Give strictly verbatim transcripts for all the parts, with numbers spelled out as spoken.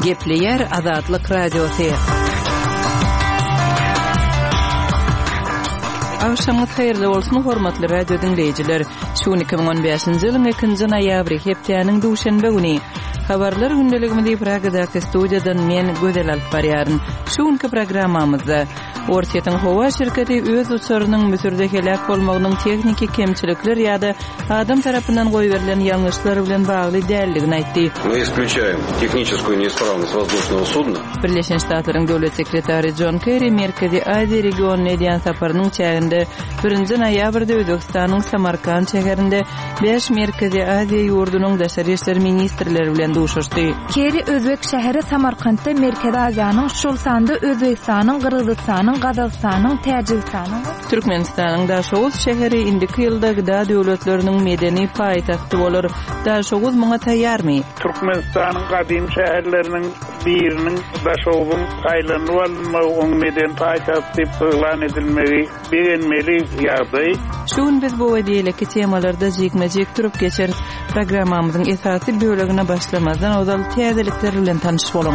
Gepleyer Azatlyk Radiosu. Akşamınız hayırlı olsun hormatly radio dinleyijiler. Şu iki bin on beşinji ýylyň ikinji noýabry hepdeniň duşanbe güni. Habarlar gündeligimizde Pragadaky studiýadan men Gödel alyp barýaryn. Şuňky programmamyzda Ortiýetiň howa şirketi öz uçurynyň müsürde helak bolmagynyň tekniki kemçilikleri ýa-da adam tarapyndan goýberilen ýalňyşlar bilen bagly dälligini aýtdy. Мы исключаем техническую неисправность воздушного судна. Birleşen Ştatlaryň döwlet sekretary John Kerry Merkezi Aziýa regionuny edýän saparynyň çäginde birinji noýabrda Özbekistanyň Samarkand şäherinde beş Merkezi Aziýa ýurdunyň daşary işler ministrleri bilen duşuşdy. Kerry Özbek şäheri Samarkandda Merkezi Aziýanyň şol sanda Özbekistanyň, Kyrgyzstanyň, Gazagstanyň, Täjikistanyň, Türkmenistanyň Daşoğuz şäheri indiki ýylda gyda döwletleriniň medeni paýtagty bolar. Daşoğuz muňa taýýarmy? Türkmenistanyň gadim şäherleriniň biriniň Daşoğuzyň aýlanyp alınmagy medeni paýtagty elan edilmegi beğenmeli ýagdaý. Şuň biz bu wedeleki temalarda jekmejek turup geçer programmamyzyň esasy bölegine başlamazdan ozal täzelikler bilen tanyş bolun.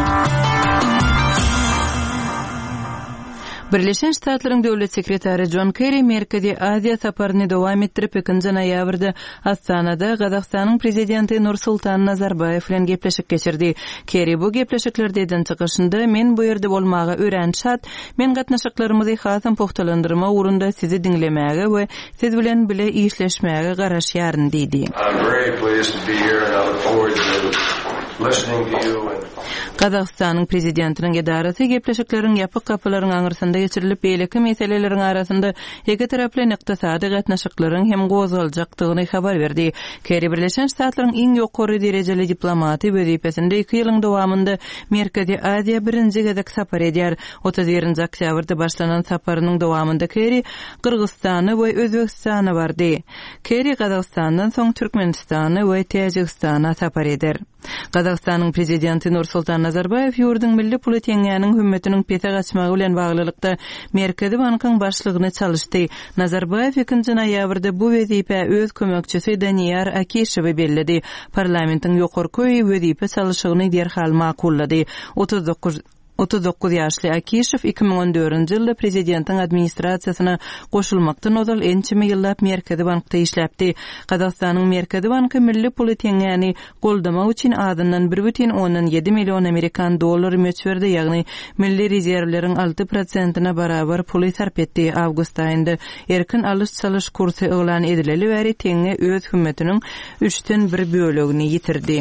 Birleşen Ştatlaryň döwlet sekretary John Kerry Merkezi Aziýa saparyny dowam etdirip ikinji noýabrda Astanada Gazagstanyň prezidenti Nursultan Nazarbayew bilen gepleşik geçirdi. Kerry bu gepleşiklerde eden çykyşynda men bu ýerde bolmaga öýrenşat, men gatnaşyklarymyzy hasam pohtalandyrma urunda sizi dinlemäge we siz bilen bile işleşmäge garaşýaryn diýdi. I'm very pleased to be here and I look forward to listening to you and Gazagstanyň prezidentiniň edarasy gepleşiklerin ýapyk kapylaryň aňyrsynda geçirilip beýleki meseleleriň arasynda iki taraply ykdysady gatnaşyklaryň hem gozaljakdygyny habar berdi. Kerry Birleşen Ştatlaryň iň ýokary derejeli diplomaty wezipesinde iki ýylyň dowamında Merkezi Aziýa birinji gezek sapar edýär. otuz birinji oktýabrda başlanan saparynyň dowamında Kerry Kyrgyzstany we Özbekistany bardy. Kerry Gazagstandan soň Türkmenistany we Täjikistana sapar eder. Gazagstanyň prezidenti Nursultan Nazarbayew ýurdun milli puly teňňäniň hümmetiniň pete gaçmagy bilen baglylykda Merkezi bankyň başlygyny çalyşdy. Nazarbayew ikinji noýabrda bu wezipe öz kömekçisi Danyar Akishewi bellidi. Parlamentiň ýokarky wezipe çalyşygyny derhal makullady. otuz dokuz otuz dokuz ýaşly Akishew iki bin on dördünji ýylda prezidentiň administrasiýasyna goşulmakdan ozal ençimi ýyllap Merkezi bankda işläpdi. Gazagstanyň Merkezi banky milli puly teňňäni goldamak üçin adyndan bir бүтүн ондон ýedi million Amerikan dollary möçberdi, ýagny milli rezerwleriň alty prosentina barabar puly sarp etdi. Awgust aýynda erkin alyş-salyş kursy elan edileli bäri teňňe öz hümmetiniň üçten bir bölegini ýitirdi.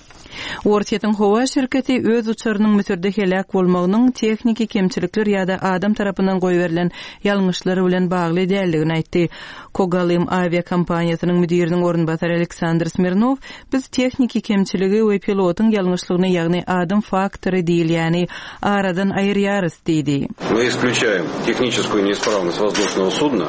Ortiýetiň howa şirketi öz uçurynyň müsürde helak bolmagynyň tekniki kemçilikleri ýa-da adam tarapyndan goýberilen ýalňyşlary bilen bagly dälligini aýtdy. Kogalim avia kompaniýasynyň müdiriniň orunbasary Aleksandr Smirnov, biz tekniki kemçiligi we pilotyň ýalňyşlygyny, ýagny adam faktory diýil, ýani aradan aýyrýarys diýdi. Мы исключаем техническую неисправность воздушного судна.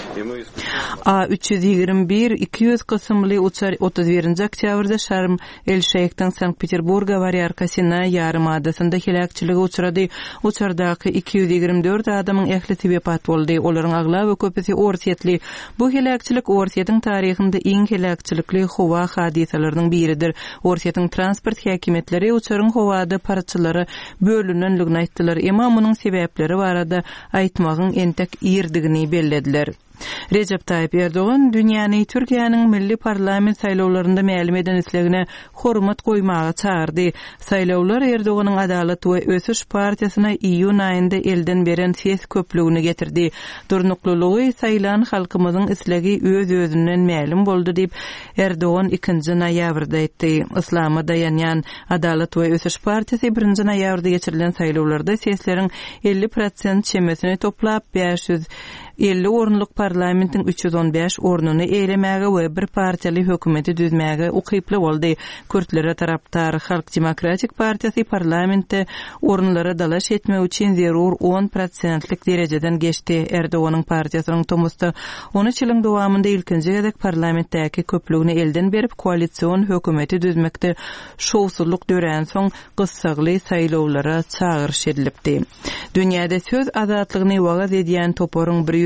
A üç yüz ýygrimi bir iki yüz kysymly uçar otuz birinji oktýabrda Şarm el-Şeyhden Sankt-Peterburga Varyarkasina ýarym adasynda helakçylyga uçrady. Uçardaky iki yüz ýygrimi dört adamyň ähli wepat boldy. Olaryň agla we köpüsi ortiýetli. Bu helakçylyk ortiýetiň taryhynda iň helakçylykly howa hadisalaryndan biridir. Ortiýetiň transport häkimetleri uçaryň howada parçalary bölünenligini aýtdylar. Emma munyň sebäpleri barada aýtmagyň entek ýerdigini bellediler. Recep Tayyip Erdoğan dünýäni Türkiýanyň milli parlament saýlawlarynda mälim eden islegine hormat goýmagy çağırdy. Saýlawlar Erdoğanyň Adalet we Ösüş partiýasyna iýun aýynda elden beren ses köpligini getirdi. Durnuklulygy saýlan halkymyzyň islegi öz özünden mälim boldy diýip Erdoğan ikinji noýabrda aýtdy. Islama dayanýan Adalet we Ösüş partiýasy birinji noýabrda geçirilen saýlawlarda sesleriň elli prosent çemesini toplap beş yüz elli orunluk parlamentin üç yüz on beş ornuny eýlemäge we bir partiýaly hökümeti düzmäge ukyply boldy. Kürtlere taraptar Halk Demokratik Partiýasy parlamentde orunlara dalaş etmek üçin zerur on prosentlik derejeden geçdi. Erdoğanyň partiýasynyň tomusda on üç ýylyň dowamında ilkinji gezek parlamentdäki köpligini elden berip koalisiýon hökümeti düzmekde şowsuzluk dören soň gyssagly saýlawlara çağırış edilipdi. Dünýäde söz azatlygyny wagaz edýän toporuň bir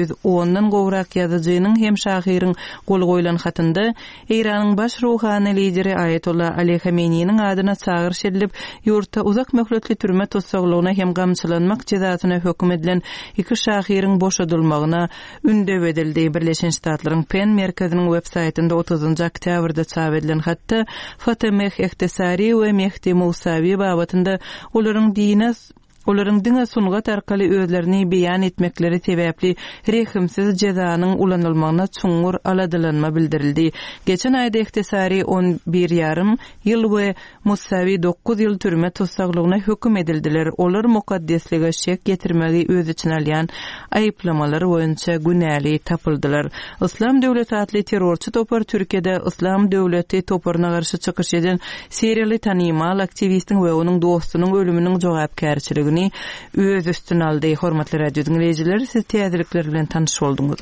yüz ondan gowrak ýazyjynyň hem şahyryň gol goýulan hatynda Iranyň baş ruhany lideri Ayetullah Ali Khamenei'niň adyna çagyr şerilip, ýurtda uzak möhletli türme tutsaglygyna hem gamçylanmak cezasyna höküm edilen iki şahyryň boşadylmagyna ündep edildi. Birleşen Ştatlaryň Penn merkeziniň web-saytynda otuzynjy oktýabrda çap edilen hatda Fatema Ehtisari we Mehdi Musawi babatynda olaryň dine Olaryň diňe sungat arkaly özlerini beýan etmekleri sebäpli rehimsiz jezanyň ulanylmagyna çuňur aladylanma bildirildi. Geçen aýda Ehtisari on bir ýarym ýyl we Musawi dokuz ýyl türme tutsaglygyna höküm edildiler. Olar mukaddeslige şek getirmegi öz içine alýan aýyplamalar boýunça günäli tapyldylar. Islam döwleti atly terrorçy topar Türkiýede Islam döwleti toparyna garşy çykyş eden seriýaly tanymal aktivistiň we onuň dostunyň ölüminiň jogapkärçiligi öz üstüne aldı. Hormatly radio dinleyijileri, siz täzelikler bilen tanış bolduňuz.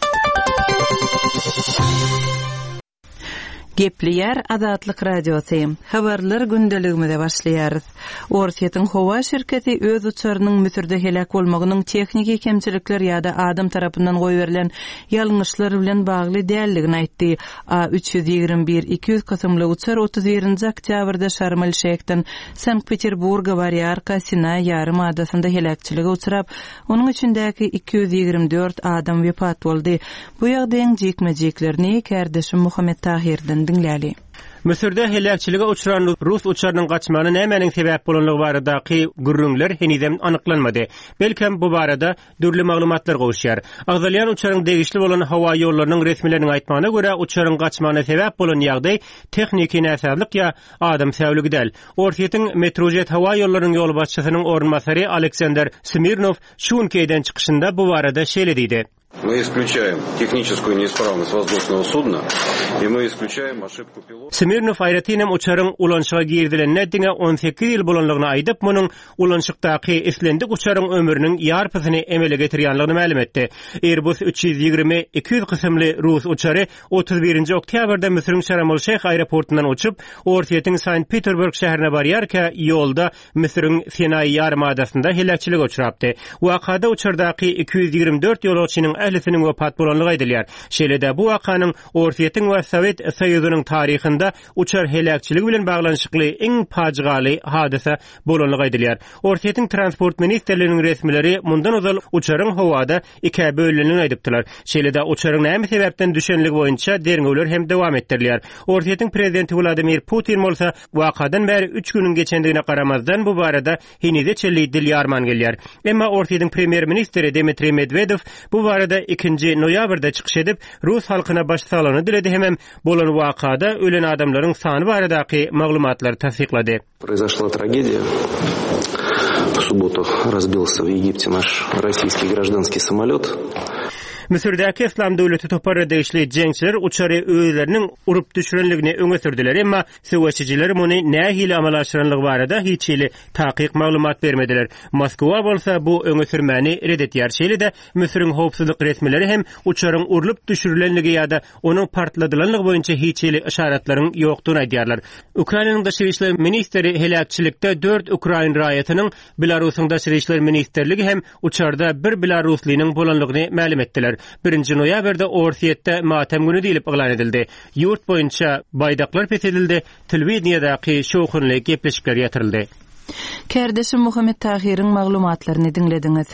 Gepliýär Azatlyk radiosy. Habarlar gündeligimizde başlaýar. Ortiýetiň howa şirketi öz uçarynyň Müsürde helak bolmagynyň teknik kemçilikler ýa-da adam tarapyndan goýberilen ýalňyşlar bilen bagly däldigini aýtdy. A üç yüz ýigirme bir iki yüz kasymly uçar otuz birinji oktýabrda Şarm el-Şeyhden Sankt-Peterburga barýarka Sinay ýarym adasynda helakçylyga uçrap, onuň içindäki iki yüz ýigirme dört adam wepat boldy. Bu ýagdaýyň jekmejeklerini kärdeşim Muhammed Tahirden dinläli. Müsürde helakçylyga uçuran Rus uçarynyň gaçmagyna nämeniň sebäp bolanlygy baradaky gürrüňler henüzem anyklanmady. Belkem bu barada dürli maglumatlar gowşýar. Agzalyan uçaryň degişli bolan hawa ýollarynyň resmileriniň aýtmagyna görä, uçaryň gaçmagyna sebäp bolan ýagdaý texniki näsärlik ýa adam säwligi däl. Ortiýetiň Metrojet hawa ýollarynyň ýol başçysynyň ornmasary Aleksander Smirnov Şunkeyden çykyşynda bu barada şeýle diýdi. Мы исключаем техническую неисправность воздушного судна, и мы исключаем ошибку пилота. Smirnov aýratynam uçaryň ulanşyga girdilen diňe on sekiz ýyl bolanlygyny aýdyp, munyň ulanşykdaky islendik uçaryň ömrüniň ýarpysyny emele getirýänligini ma'lum etdi. Airbus üç yüz ýigirme iki yüz kysymly Rus uçary otuz birinji oktýabrda Müsürň Şarm el-Şeyh aeroportundan uçup, Ortiýetiň Sankt-Peterburg şäherine barýarka ýolda Müsürň Sinay ýarym adasynda helakçylyga uçrapdy. Wakada uçardaky iki yüz ýigirme dört ýolagçynyň ählisiniň wepat bolanlygy aýdylýar. Şeýlede bu wakanyň Ortiýetiň we Sowet Soýuzynyň taryhynda uçar helakçyligi bilen baglanşykly iň pajgaly hadisa bolanlygy aýdylýar. Ortiýetiň transport ministerliginiň resmileri mundan uzal uçaryň howada iki bölünýänligini aýdypdylar. Şeýlede uçaryň näme sebäpden düşenligi boýunça derňewler hem dowam etdirilýär. Ortiýetiň prezidenti Vladimir Putin bolsa wakadan bäri üç günüň geçendigine garamazdan bu barada hinize çelli dil ýarman gelýär. Emma Ortiýetiň premier ministri Dmitri Medvedev bu barada ikinji noýabrda çykyş edip Rus halkyna başsaglygyny diledi, hemem bolan wakada ölen adamlaryň sany baradaky maglumatlary tasdiqlady. Произошла трагедия. В субботу разбился в Египте наш российский гражданский самолет. Müsürdäki İslam döwleti topar degişli jeňçiler uçary öýleriniň urup düşürenligini öňe sürdiler, emma söwüşçiler muny nähili amal aşyranlygy barada hiç ýyly takyk maglumat bermediler. Moskwa bolsa bu öňe sürmäni redetýär. Şeýle-de Müsürň howpsuzlyk resmileri hem uçaryň urup düşürilenligi ýa-da onuň partladylanlygy boýunça hiç ýyly işaretlerini ýokdugyny aýdýarlar. Ukrainanyň daşary işler ministri helakçylykda dört Ukrain raýatynyň Belarusyň daşary işler ministerligi hem uçarda bir Belaruslynyň bolanlygyny ma'lum etdiler. birinji noýabrda Ortiýetde matem güni diýilip elan edildi. Ýurt boýunça baýdaklar pesedildi, telewiziýadaky şowhunly gepleşikler ýatyryldy. Kärdeşim Muhammed Tahir'in maglumatlaryny dinlediňiz.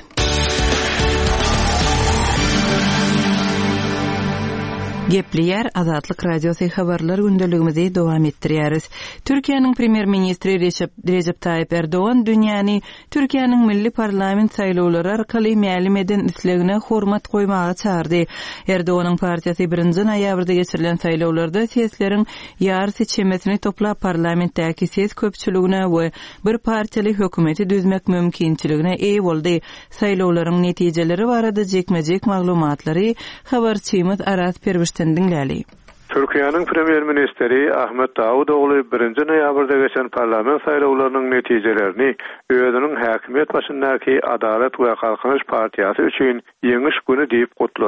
Gepliýär Azatlyk radiosy habarlar gündeligimizi dowam etdirýäris. Türkiýanyň premier ministri Recep, Recep Tayyip Erdoğan dünýäni Türkiýanyň milli parlament saýlawlary arkaly ma'lum eden islegine hormat goýmagy çağırdy. Erdoğanyň partiýasy birinji noýabrda geçirilen saýlawlarda sesleriň ýar seçilmesini toplap parlamentdäki ses köpçüligine we bir partiýaly hökümeti düzmek mümkinçiligine eýe boldy. Saýlawlaryň netijeleri barada jekmejek maglumatlary habarçymyz Aras Perwiş dinläli. Türkiýanyň premier ministri Ahmet Davudogly birinji noýabrda geçen parlament saýlawlarynyň netijelerini özüniň häkimet başyndaky Adalet we Kalkınış partiýasy üçin ýeňiş güni diýip gutlady.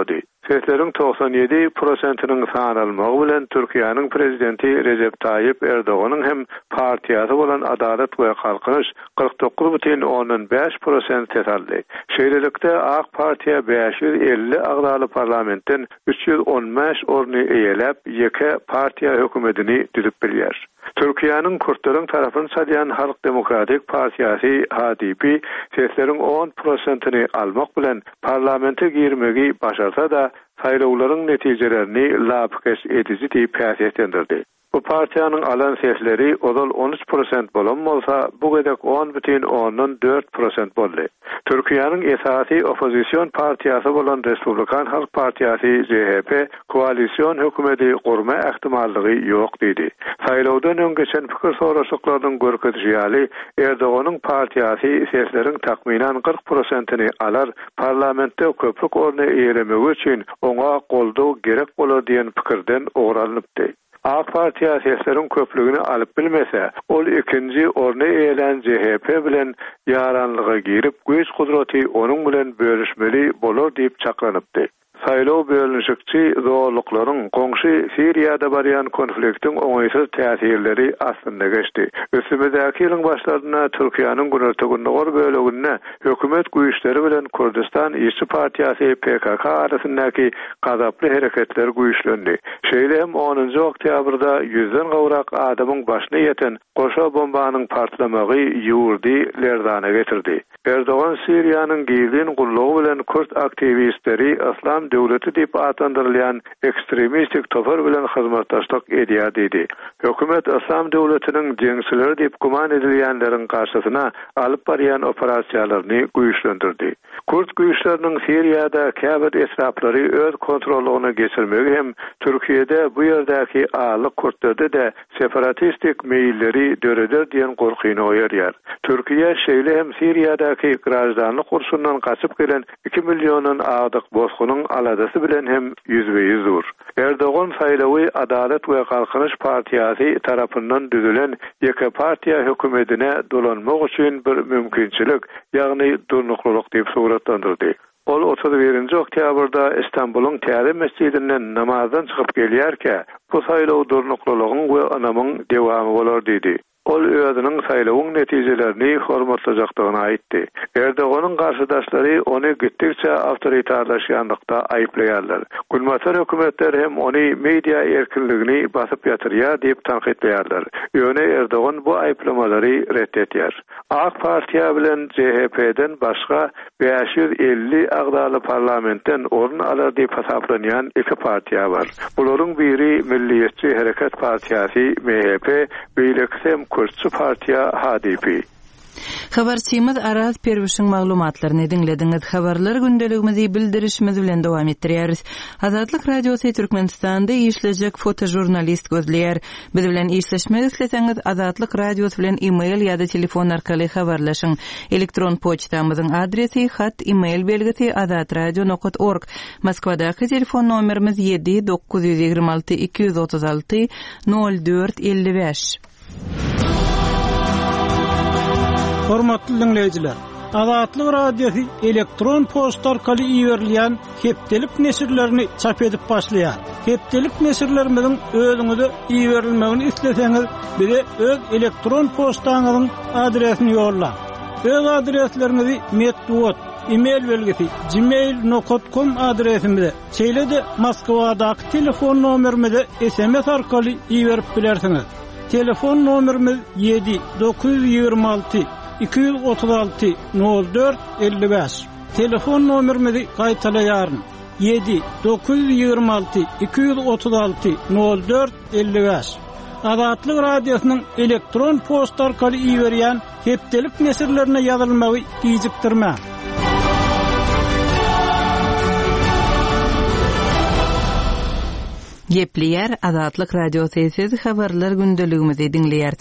Seslerin doksan yedi prosentinin sanalmagy bilen Türkiýanyň prezidenti Recep Tayyip Erdoğan'ın hem partiyası bolan Adalet we Halkynyş kırk dokuz бүтүн onuň beş prosent tesaldy. Şeýlelikde AK Partiýa beş yüz elli agdaly parlamentden üç yüz on beş orny eýelep, ýeke partiýa hökümetini düzüp bilýär. Türkiýanyň Kürtlaryň tarapyn sadyan Halk Demokratik Partiýasy H D P seslerin on prosentini almak bilen parlamente girmegi başarsa da saýlawlaryň netijelerini lapkeş edici diýip päsýetlendirdi. Bu partiýanyň alan sesleri odal on üç prosent bolan bolsa, bu gedek on бүтүн onuň dört prosent boldy. Türkiýanyň esasy opozisiýon partiýasy bolan Respublikan Halk Partiýasy C H P koalisiýon hökümeti gurma ähtimallygy ýok diýdi. Saýlawdan öňgeçen pikir soraşyklarynyň görkezişi ýaly Erdoğanyň partiýasy sesleriň takminan kırk prosentini alar, parlamentde köplük orny eýlemegi üçin oňa goldaw gerek bolar diýen pikirden oğralanypdy. AK Partiýa seslerin köplüğünü alıp bilmese, ol ikinci orny eýelen C H P bilen ýaranlyga girip, güýç gudraty onuň bilen bölüşmeli bolar diýip çaklanypdy. Saýlaw bölünşikçi zorluklaryň goňşy Siriýada barýan konfliktiň oňaýsyz täsirleri aslynda geçdi. Ösümdäki ýylyň başlaryna Türkiýanyň Güneydoğu böleginde hökümet güýçleri bilen Kurdistan İşçi Partiýasy P K K arasyndaky gazaply hereketler güýçlendi. Şeýle hem onuncu oktýabrda yüzden gowrak adamyň başyna ýeten goşa bombanyň partlamagy ýurdy lerdana getirdi. Erdoğan Siriýanyň giýilin gullugy bilen Kürt aktivistleri Islam döwleti diýip atandyrylýan ekstremistik topar bilen hyzmatdaşlyk edýär diýdi. Hökümet Islam döwletiniň jeňçileri diýip guman edilýänleriň garşysyna alyp barýan operasiýalaryny güýçlendirdi. Kürt güýçleriniň Siriýada käbir esraplary öz kontrolugyna geçirmegi hem Türkiýede bu ýerdäki alyk Kürtlerде de separatistik meýilleri döreder diýen gorkyny oýarýar. Türkiýe şeýle hem Siriýadaky grajdanlyk urşundan gaçyp gelen iki milionun agdyk bozgunyň aladasy bilen hem yüzbe yüzdür. Erdoğan saýlawy Adalet we Halkynyş Partiýasy tarapyndan düzülen ýeke partiýa hökümetine dolanmak üçin bir mümkinçilik, ýagny durnuklyk diýip suratlandyrdy. Ol otuz birinci oktýabrda Istanbulyň Täze mescidinden namazdan çykyp gelýärke, bu saýlaw durnuklygyň we anamyň dewamy bolar diýdi. Ol özüniň saýlawyň netijelerini hormatlajakdygyny aýtdy. Erdoğanyň garşydaşlary ony gittikçe awtoritarlaşýandykda aýplaýarlar. Gülmatar hökümetler hem ony media erkinligini basyp ýatyrýar diýip tanqidleýärler. Ýöne Erdoğan bu aýplamalary reddetýär. AK Partiýa bilen C H P'den başga beş yüz elli agdaly parlamentden orun alar diýip hesaplanýan iki partiýa bar. Bularyň biri Milliýetçi Hereket Partiýasy M H P, beýlekse Kürtçü Partiýa H D P. Habarçymyz Araz Perwişiň maglumatlaryny dinlediňiz. Habarlar gündeligimizi bildirişimiz bilen dowam etdirýäris. Azatlyk Radiosu Türkmenistanda işlejek fotojurnalist gözleýär. Biz bilen işleşmek isleseňiz Azatlyk Radiosu bilen e-mail ýa-da telefon arkaly habarlaşyň. Elektron poçtamyzyň adresi hat e-mail belgisi azatradio nokta org. Moskwadaky telefon nomerimiz yedi dokuz yüz ýygrima alty iki yüz otuz alty nol dört elli beş. Hormatly dinleyijiler, Azatlyk Radiosu elektron poçta arkaly iýerilýän hepdelik nesirlerini çap edip başlaýar. Hepdelik nesirlerimiziň özüňize iýerilmegini isleseňiz, bize öz elektron poçtaňyzyň adresini ýollaň. Öz adreslerinizi metduat, e-mail belgisi gmail nokta com adresimize, şeýle-de Moskwadaky telefon nomerimize S M S arkaly iýerip bilersiňiz. Telefon nomerimiz yedi dokuz yüz ýygrima alty iki yüz otuz alty nol dört elli beş. Telefon nomerimizi gaýtalaýaryn. yedi dokuz yüz ýygrima alty iki yüz otuz alty nol dört elli beş. Azatlyk Radiosynyň elektron poçta arkaly iýerýän hepdelik nesirlerine ýazylmagy gijikdirmä. Gepleýär Azatlyk Radiosu sesi habarlar gündeligimizi dinleýärsiňiz.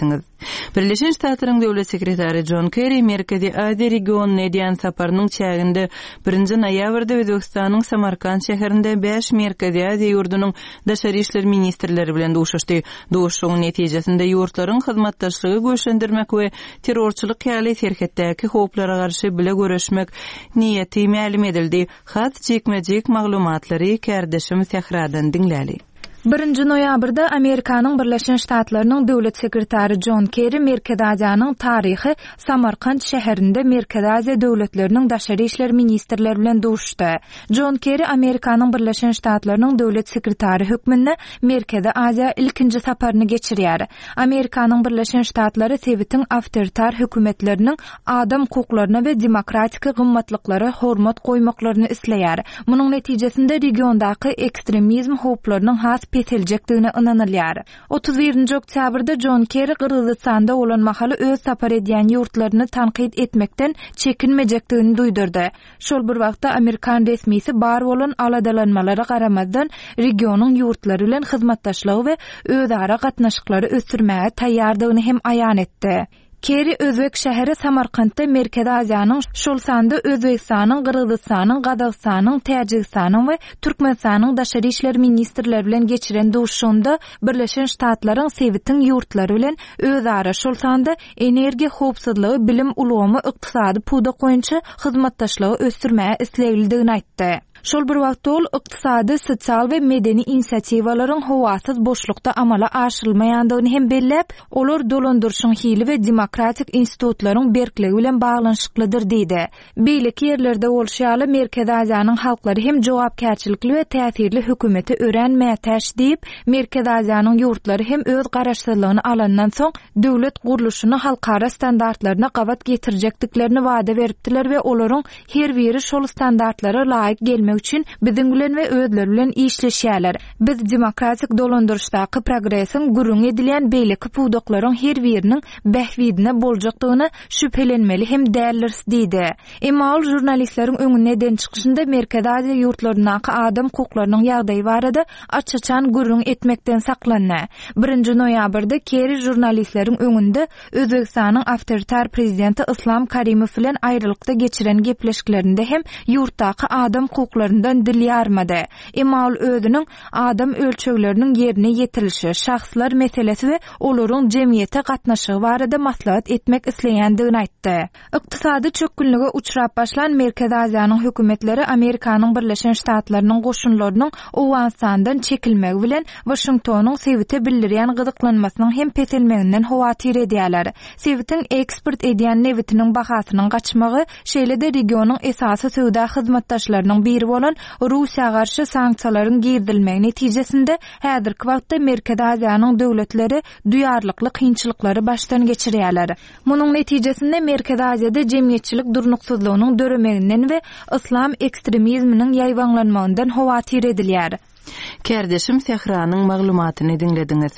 Birleşen Ştatlaryň döwlet sekretary John Kerry Merkezi Aziýa regionuna edýän saparynyň çäginde birinji noýabrda Özbekistanyň Samarkand şäherinde beş Merkezi Aziýa ýurdunyň daşary işler ministrleri bilen duşuşdy. Duşuşyň netijesinde ýurtlaryň hyzmatdaşlygy göçlendirmek we terrorçylyk ýaly herketdäki howplara garşy bile görüşmek niýeti ma'lum edildi. Hat çekmejek maglumatlary kärdeşim Sehradan dinläli. birinji noýabrda Amerikanyň Birleşen Ştatlarynyň döwlet sekretary John Kerry Merkezi Aziýanyň taryhy Samarkand şäherinde Merkezi Aziýa döwletleriniň daşary işler ministrleri bilen duşdy. John Kerry Amerikanyň Birleşen Ştatlarynyň döwlet sekretary hökmünde Merkezi Aziýa ilkinji saparyny geçirýär. Amerikanyň Birleşen Ştatlary Sewitiň awtoritar hökümetleriniň adam hukuklaryna we demokratik gymmatlyklara hormat goýmaklaryny isleýär. Munyň netijesinde regiondaky ekstremizm howplarynyň has peteljekdigine ynanylýar. otuz birinji oktýabrda John Kerry Kyrgyzstanda bolan mahaly öz sapar edýän ýurtlaryny tanqid etmekden çekinmejekdigini duýdurdy. Şol bir wagtda Amerikan resmisi bar bolan aladalanmalara garamazdan regionyň ýurtlary bilen hyzmatdaşlygy we özara gatnaşyklary ösürmäge taýýardygyny hem aýan etdi. Kerry Özbek şäheri Samarkandda Merkezi Aziýanyň şol sanda Özbekistanyň, Kyrgyzstanyň, Gazagstanyň, Täjikistanyň we Türkmenistanyň daşary işler ministrleri bilen geçiren duşşunda Birleşen Ştatlaryň Sewitiň ýurtlary bilen özara şol sanda energiýa howpsuzlygy, bilim ulgamy, ykdysady puda goýunça hyzmatdaşlygy ösürmäge isleýildigini aýtdy. Şol bir wagtda ol ykdysady, sosial we medeni inisiatiwalaryň howasyz boşlukda amala aşyrylmaýandygyny hem bellep, olar dolandyrşyň hili we demokratik institutlaryň berkligi bilen baglanşyklydyr diýdi. Beýleki ýerlerde bolşýaly Merkezi Aziýanyň halklary hem jogapkärçilikli we täsirli hökümeti örenmäge täş diýip, Merkezi Aziýanyň ýurtlary hem öz garaşsyzlygyny alandan soň döwlet guruluşyny halkara standartlaryna gawat getirjekdiklerini wada beripdiler we olaryň her biri şol standartlara laýyk gelmek üçin biziň bilen we özleri bilen işleşýärler. Biz demokratik dolandyrşdaky progresiň gürüň edilen beýleki puwdaklaryň her biriniň behwidine boljakdygyna şüphelenmeli hem dällirs diýdi. Emal jurnalistleriň öňüne den çykyşynda Merkezi Aziýa ýurtlarynyň adam hukuklarynyň ýagdaýy barada açyçan gürüň etmekden saklandy. birinji noýabrda Kerry jurnalistleriň öňünde Özbekistanyň awtoritar prezidenti Islom Karimow bilen aýrylykda geçiren gepleşiklerinde hem ýurtdaky adam hukuklary dil ýarmady. Emal özüniň adam ölçegleriniň ýerine ýetirilişi, şahslar meselesi we olaryň jemgyýete gatnaşygy barada maslahat etmek isleýändigini aýtdy. Ykdysady çökünlüge uçrap başlan Merkezi Aziýanyň hökümetleri Amerikanyň Birleşen Ştatlarynyň goşunlarynyň Owganstandan çekilmegi bilen Washingtonyň Sewite bildirýän gyzyklanmasynyň hem petelmeginden howatyr edýärler. Sewitiň ekspert edýän newitiniň bahasynyň gaçmagy şeýle-de regionyň esasy söwda hyzmatdaşlarynyň biri bolan Russiýa garşy sanksiýalaryň girdilmegi netijesinde häzirki wagtda Merkezi Aziýanyň döwletleri duýarlykly kynçylyklary başdan geçirýärler. Munyň netijesinde Merkezi Aziýada jemgyýetçilik durnuksyzlygynyň döremeginden we islam ekstremizminiň ýaýwanlanmagyndan howatyr edilýär. Kärdeşim Sehranyň maglumatyny dinlediňiz.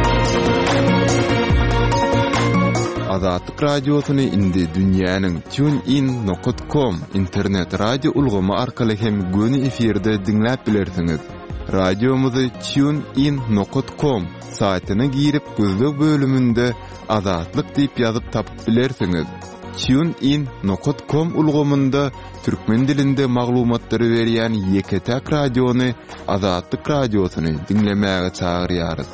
Azatlyk radiosyny indi dünýäniň TuneIn nokta com internet radio ulgamy arkaly hem göni efirde dinläp bilersiňiz. Radiomuzy TuneIn nokta com saýtyna girip gözlük bölümünde Azatlyk diýip ýazyp tapyp bilersiňiz. TuneIn nokta com ulgamynda türkmen dilinde maglumatlary berýän Ýeketäk radiony Azatlyk radiosyny dinlemäge çagyrýarys.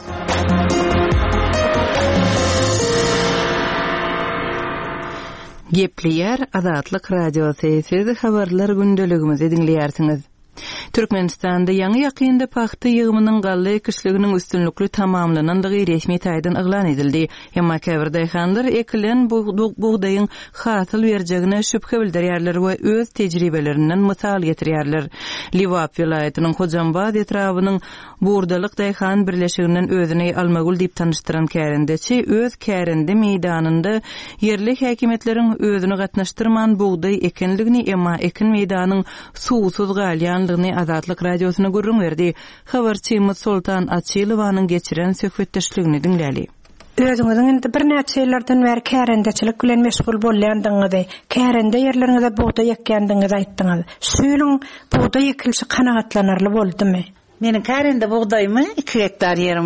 Gepleýär Azatlyk radiosy sesi habarlar gündeligimizi dinleýärsiňiz. Türkmenistanda ýangy ýakynda paxta ýygymynyň gally kişiliginiň üstünlükli tamamlanandygy resmi taýdan eglan edildi. Emma käbirde handyr ekilen buğdaýyň hasyl berjegine şüphe bildirýärler we öz tejribelerinden mysal getirýärler. Liwap vilayatynyň Hojambad etrawynyň buğdalyk daýhan birleşiginden özüni almagul diýip tanıştyran kärendeçi öz kärende meýdanynda yerlik häkimetleriň özüni gatnaşdyrman buğdaý ekenligini emma ekin meýdanyň suwsuz galýan Azatlyk radiosyna gurrun berdi. Habarçymyz Sultan Açylowanyň geçiren söhbetdeşligini dinläli. Özüňiziň indi bir näçe ýyllardan bäri kärendeçilik bilen meşgul bolýandyňyzy, kärende ýerleriňizde buğda ýekkendiňizi aýtdyňyz. Şuýlyň buğda ýekilişi kanagatlanarly boldymy? Meniň kärende buğdaýmy iki hektar ýerim bar.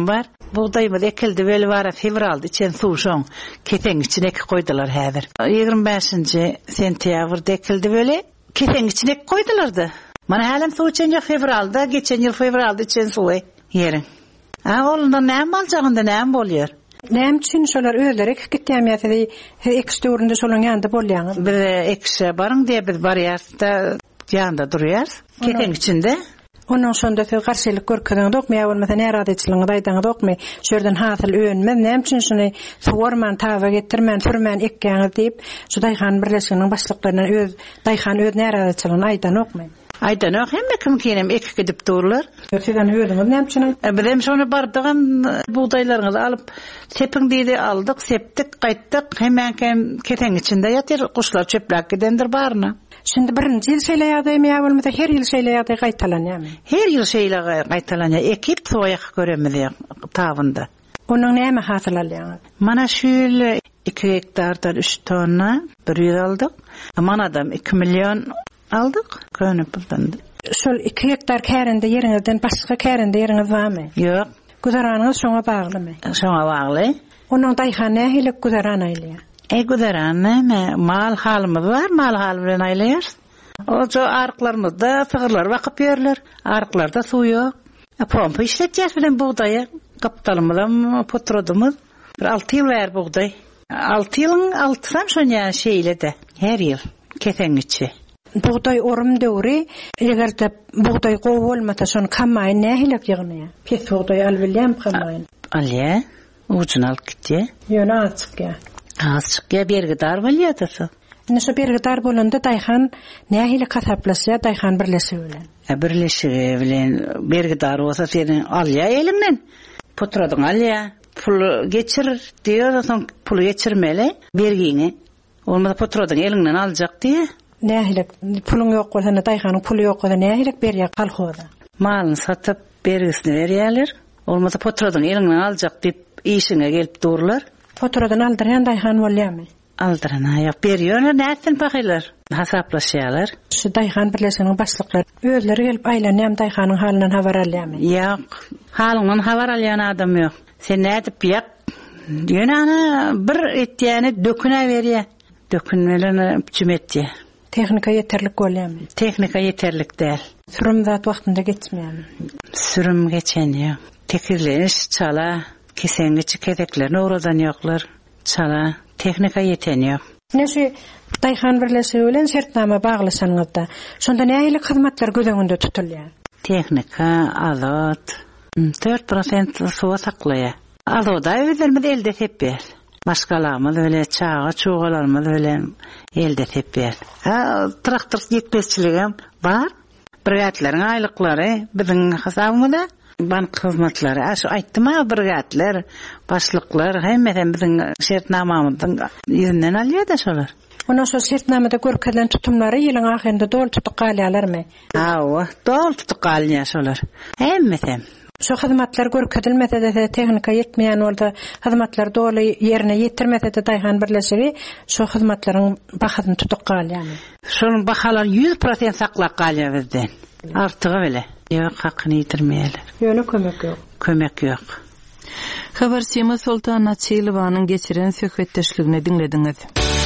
Buğdaymız ekildi böyle var fevralda içen suwşoň keten içine koydular häzir. yigirme beşinji sentýabrda ekildi böyle keten içine koydulardı. Mana halam suw içen ýok fevralda, geçen ýyl fevralda içen suwy ýerin. Ha olunda näme aljagynda näme bolýar? Näme üçin şolar özleri gitýärmi ekstöründe şolaň ýanynda bolýan? Bir ekşe barıň diýip biz barýarda ýanynda durýar. Keten içinde Onun sonda fil garşylyk görkezden dokmy, bolmasa näradyçylygyny daýdan dokmy, şerden hasyl öňmen, näme üçin şuny sorman tawa getirmän, türmän ekkäňiz diýip, şu daýhan birleşiginiň başlyklaryna öz daýhan öz näradyçylygyny aýdan okmy. Aýdan ok hemme kim kenem ek gidip durlar. Öteden öýdüňiz näme üçin? Bilen şonu bardygam buğdaýlaryňyzy alyp sepiň diýdi aldyk, sepdik, gaýtdyk, hemen keten içinde ýatyr, kuşlar çöplek gidendir barna. Şimdi birinci ýyl şeýleýärmi ýa bolmasa her ýyl şeýleýärdi gaýtalanýarmy? Her ýyl şeýle gaýtalanýar. Ekip soýak göremiz tabynda. Onuň näme hasyl alýar? Mana şu ýyl iki hektardan üç tonna bir ýyl aldyk. Manadam iki million aldyk. Könüp buldandy. Şol iki hektar kärinde ýeriňizden başga kärinde ýeriňiz barmy? Ýok. Güzaranyňyz şoňa baglymy? Şoňa bagly. Onuň daýhany hilik güzaran aýlýar. E güzaran näme? Mal halymyz bar, mal haly bilen aýlaýar. Ojo aryklarymyzda pygyrlar wakyp ýerler. Aryklarda suw ýok. E pompa işletýär bilen buğdaýy kaptalymyzdan potrodymyz. Bir alty ýyl bär buğdaý. alty ýylyň altysam şoňa şeýlede. Her ýyl keten içi. Buğdaý orym döwri, egerde buğdaý gowy bolmasa şonu kamaýyn nähilek ýygnyň. Pes buğdaý albilýän kamaýyn. Alýa, uçun alyp gitdi. Ýöne açykya. Açykya bergi dar bolýardy. Näşe bergi dar bolanda daýhan nähilek kasaplaşýar, daýhan birleşigi bilen. E birleşigi bilen bergi dar bolsa seni alýa elinden. Potradyň alýa, pul geçir diýer, soň pul geçirmeli bergiňi. Olmasa potradyň elinden aljak diýe. Nähilek puluň ýok bolsa, daýhanyň puly ýok bolsa nähilek berýär kalhoda. Malyny satyp bergisini berýärler. Olmasa potradyň elinden aljak diýip işine gelip durlar. Potradan aldyrýan daýhan bolýarmy? Aldyran aýak berýärler, näçin pakylar? Hasaplaşýarlar. Şu daýhan birleşiginiň başlyklary özleri gelip aýlanýar, daýhanyň halynyň habar alýarmy? Ýok, halynyň habar alýan adam ýok. Sen nädip ýap? Ýöne bir etýäni döküne berýär. Dökünmelerini çümetdi. Tehnika yeterlik bolýarmy? Tehnika yeterlik däl. Sürüm zat wagtynda geçmeýärmi? Sürüm geçen ýok. Tekirleniş çala, kesengiçi kedeklerini uradan ýoklar. Çala, tehnika yeten ýok. Näşe daýhan birleşigi bilen şertnama baglasaňyzda, şonda nähili hyzmatlar gözeňinde tutulýar? Tehnika, azot, dört prosent suwa saklaýar. Azoda özlerimiz elde tepber. Başgalarymyz öyle çağa, çuğalarymyz öyle elde tepber. Ha, traktor ýetmezçiligim bar. Brigatleriň aýlyklary biziň hasabymyzda bank hyzmatlary, aşy aýtdyma brigatlar, başlyklar hemmeden biziň şertnamamyzyň ýerinden alýar-da şolar. Ona şo şertnamada görkezlen tutumlary ýylyň ahyrynda dol tutup galýarlarmy? Ha, dol tutup galýar şolar. Hemmeden. Şu hyzmatlar görkezilmese de tehnika yetmeýän bolsa, hyzmatlar doly ýerine ýetirmese de daýhan birleşigi şu hyzmatlaryň bahasyny tutup galýarmy? Şonuň bahalary yüz prosent saklap galýar bizden. Artygy bile. Ýok, hakyny ýitirmeýärler. Ýöne kömek ýok. Kömek ýok. Habar Sema Sultan Naçylowanyň geçiren söhbetdeşligini dinlediňiz.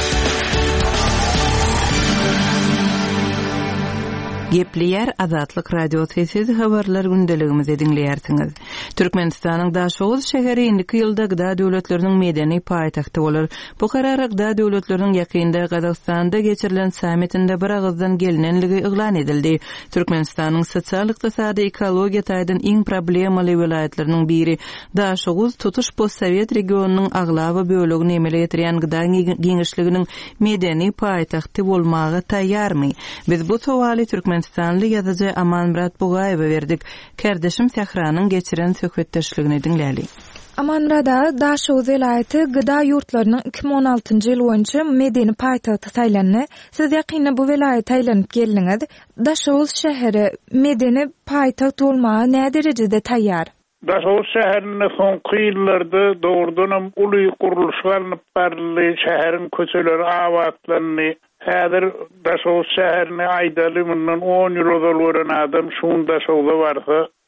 Gepleyer Azatlyk radio sesi habarlar gündeligimizi dinleýärsiňiz. Türkmenistanyň Daşoğuz şäheri indiki ýylda gıda döwletleriniň medeni paýtagty bolar. Bu karar gıda döwletleriniň ýakynda Gazagstanda geçirilen sammitinde bir agızdan gelinenligi iglan edildi. Türkmenistanyň sosial-ykdysady ekologiýa taýdan iň problemaly vilayetleriniň biri Daşoğuz tutuş postsovet regionunyň aglaby bölegini emele getirýän gıda giňişliginiň medeni paýtagty bolmagy taýýarmy? Biz bu sowaly Türkmen Stanly ýazyjy Amanmurat Bugaýewa berdik. Kerdeşim Sähranyň geçiren söhbetdeşligini dinläli. Amanmurada Daşoğuz vilayeti gıda ýurtlarynyň iki bin on altynjy ýyl boýunça medeni paýtagty saýlandy. Siz ýakynda bu vilayete aýlanyp geldiňiz. Daşoğuz şäheri medeni paýtagt bolmagy nä derejede taýýar? Daşoğuz şäherine soňky ýyllarda dogrudan uly guruluşlar alınıp barly şäheriň köçeleri awatlandy. Häzir Daşoğuz şäherine aýdaly mundan on ýyl ozal bolan adam şuň Daşoğuzda barsa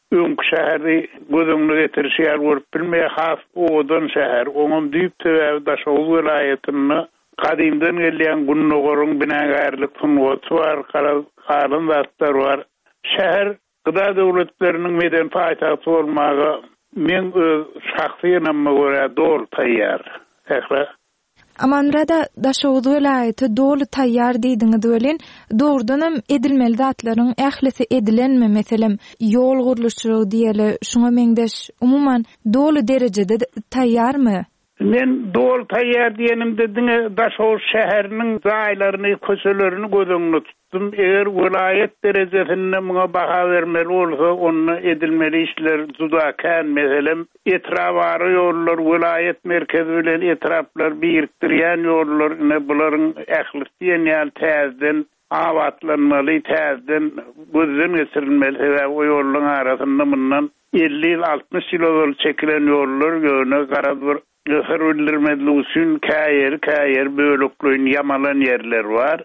öňkü şäheri gözüňe getirýär bolup bilmeýär has odan şäher. Oňun düýpde we Daşoğlu welaýatyny kadymdan gelýän Gunnogorun binagärlik sunwaty bar, garyn zatlar bar. Şäher gyda döwletleriniň meden paýtagty bolmagy men öz şahsy ýanama görä dol taýýar. Tähra Amanrada Daşoğlu welaýaty dolu taýýar diýdiňiz bilen dogrudanam edilmeli zatlaryň ählisi edilenme, meselem ýol gurulşy diýeli, şoňa meňdeş umuman dolu derejede taýýarmy? Men dol taýýar diýenimde diňe Daşoğlu şäheriniň zaýlaryny, köçelerini gözüňde tutdum. Eger welaýat derejesinde muňa baha bermeli bolsa, onu edilmeli işler juda kän. Meselem etrafary ýollar, welaýat merkezi bilen etraflar birikdirýän ýollar, ne bularyň ählisi diýen täzeden awatlanmaly, täzeden gözden geçirilmeli we o ýolların arasynda mundan elli altmış ýyl çekilen ýollar ýöne garadyr. Göferilmeli usun kayer kayer bölüklerin yamalan yerler var.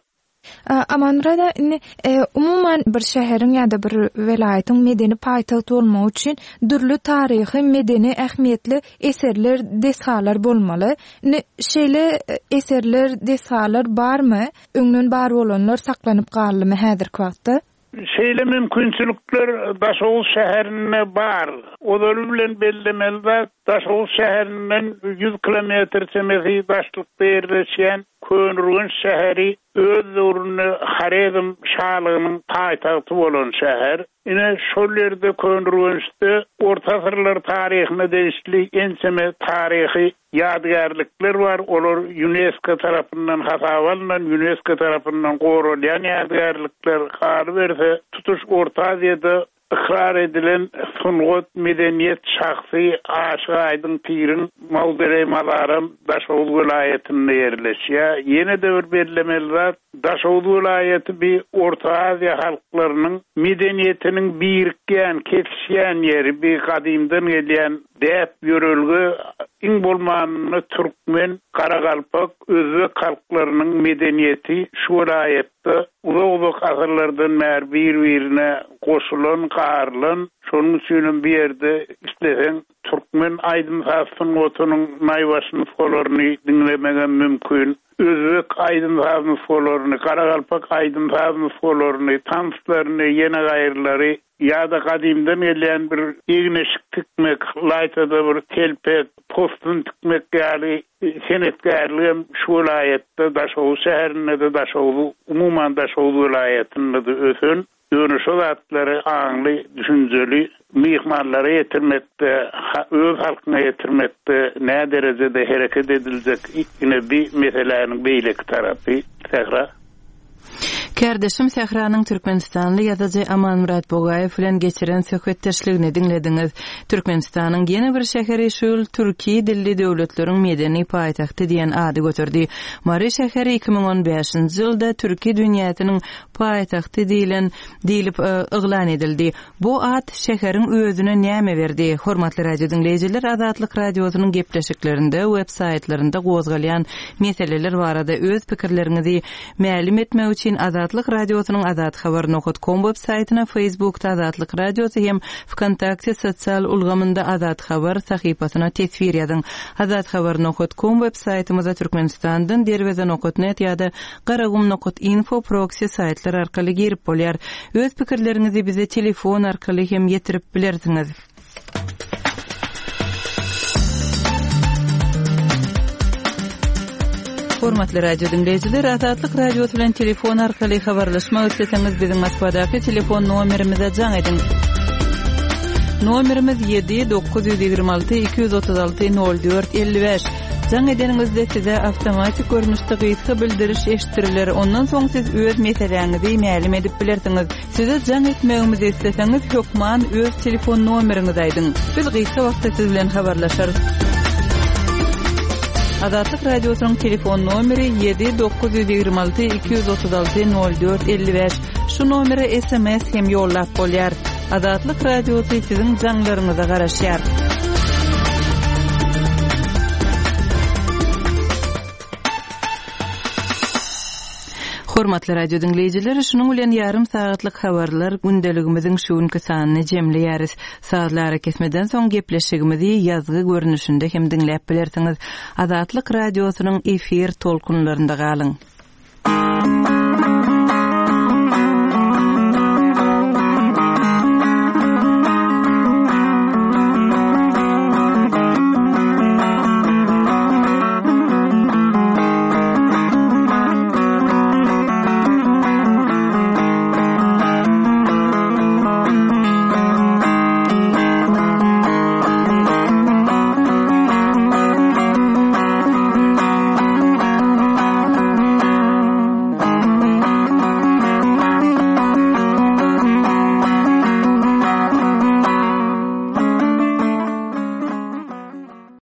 Amanrada e, umuman bir şäheriň ýa-da bir welaýatyň medeni paýtagty bolmagy üçin dürli taryhy, medeni ähmiýetli eserler, deshalar bolmaly. Ne şeýle eserler, deshalar barmy? Öňden bar bolanlar saklanyp galymy häzirki wagtda? Şeýle mümkinçilikler Daşoğlu şäherine bar. Olar bilen bellemeli Daşoğlu şäherinden yüz kilometr çemesi daşlykda ýerleşýän Könürgün şäheri öz uruny Harezm şalygynyň paýtagty bolan şäher. Ine şol ýerde Könürgünde orta asyrlar taryhyna degişli enseme taryhy ýadygärlikler bar. Olar UNESCO tarapyndan hasap alynan, UNESCO tarapyndan gorulýan ýadygärlikler hal berse tutuş Orta Aziýada ikrar edilen sungat medeniyet şahsy Aşyk Aýdyn Pirin mawzere malarym Daşoğlu welaýatynda ýerleşýär. Ýene de bir bellemeli zat Daşoğlu welaýaty bir Orta Aziýa halklarynyň medeniyetiniň birikýän, kesişýän ýeri, bir kadymdan gelýän däp ýörelgi iň bolmanyny türkmen, Garagalpak, özbek halklarynyň medeniyeti şu welaýatda uzak-uzak asyrlardan bäri bir-birine goşulan, garlan, şonuň üçin bir ýerde islesen türkmen Aýdyn Hasyn otunyň naýbaşyny folaryny dinlemegen mümkin. Özbek Aýdyn Hasyn folaryny, Garagalpak Aýdyn Hasyn folaryny, tanslaryny, ýene gaýrlary ýa-da kadymdan gelýän bir ýegneşik tikmek, laýtada bir telpek, postun tikmek ýaly senetgärligem şu welaýatda Daşoğlu şäherinde de Daşoğlu umuman Daşoğlu welaýatynda da ösün. Ýöne şol atlary aňly, düşünjeli mihmanlara ýetirmekde, öz halkyna ýetirmekde nä derejede hereket ediljek ine bir meseleniň beýleki tarapy. Tähra Kardeşim Sähranyň Türkmenistanly ýazyjy Amanmurat Bogaýew bilen geçiren söhbetdeşligini dinlediňiz. Türkmenistanyň ýene bir şäheri şol Türki dilli döwletleriň medeni paýtagty diýen ady götürdi. Mary şäheri iki ming on beşinji ýylda Türki dünýäsiniň paýtagty diýilen diýilip yglan edildi. Bu ad şäheriň özüne näme berdi? Hormatly radio dinleýijiler, Azatlyk radiosynyň gepleşiklerinde, web saytlarynda gozgalýan meseleler barada öz pikirleriňizi mälim etmek üçin Azatlyk radiosynyň azat habar nokta com web saytyna, Facebookda Azatlyk radiosy hem Wkontakte sosial ulgamynda Azat habar sahypasyna tesvir ýazyň. azat habar nokta com web saytymyza Türkmenistandan derweze nokta net ýa-da garagum nokta info proxy saytlar arkaly girip bolýar. Öz pikirleriňizi bize telefon arkaly hem ýetirip bilersiňiz. Hormatly radio dinleyijiler, Azatlyk radiosu bilen telefon arkaly habarlaşmak isleseňiz biziň Moskvadaky telefon nomerimize jaň edin. Nomerimiz yedi dokuz yüz ýygrima alty iki yüz otuz alty nol dört elli beş. Jaň edeningizde size awtomatik görnüşde gysga bildiriş eşitiriler. Ondan soň siz öz meseleňizi mälim edip bilersiňiz. Size jaň etmegimizi isleseňiz hökman öz telefon nomeriňizi aýdyň. Biz gysga wagtda siz bilen habarlaşarys. Azatlyk radiosynyň telefon nomeri yedi dokuz yüz ýygrima alty iki yüz otuz alty nol dört elli beş. Şu nomere S M S hem ýollap bolýar. Azatlyk radiosy siziň jaňlaryňyza garaşýar. Hormatly radio dinleyijileri, şunun bilen yarım saatlyk habarlar gündeligimiziň şuňky sanyny jemleýäris. Saatlara kesmeden soň gepleşigimizi ýazgy görnüşinde hem dinläp bilersiňiz. Azatlyk radiosynyň efir tolkunlarynda galyň.